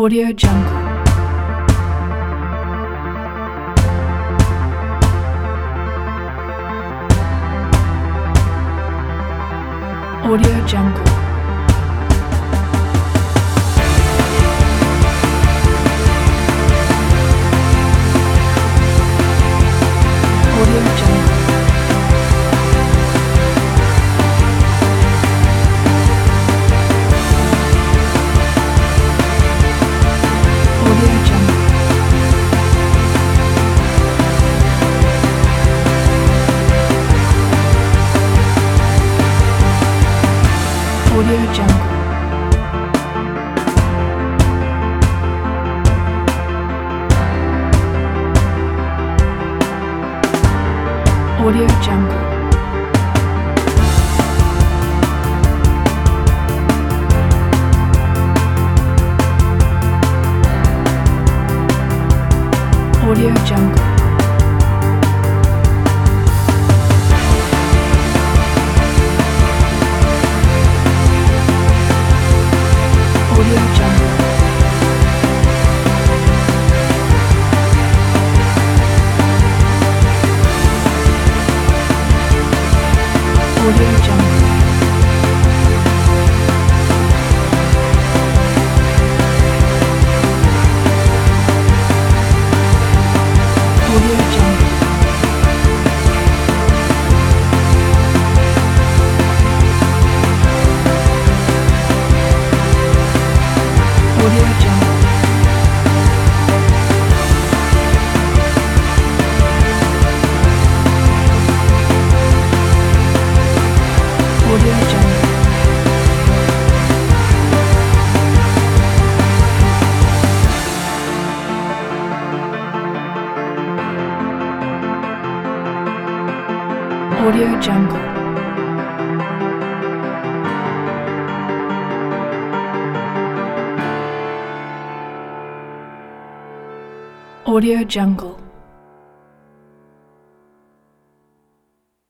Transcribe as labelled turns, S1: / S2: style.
S1: Audio Jungle. Audio Jungle. Audio Jungle. Audio Jungle. Audio Jungle. Audio Jungle. Audio Jungle. Audio Jungle. Audio Jungle. Audio Jungle. Audio Jungle. Audio Jungle. Audio Jungle. Audio Jungle.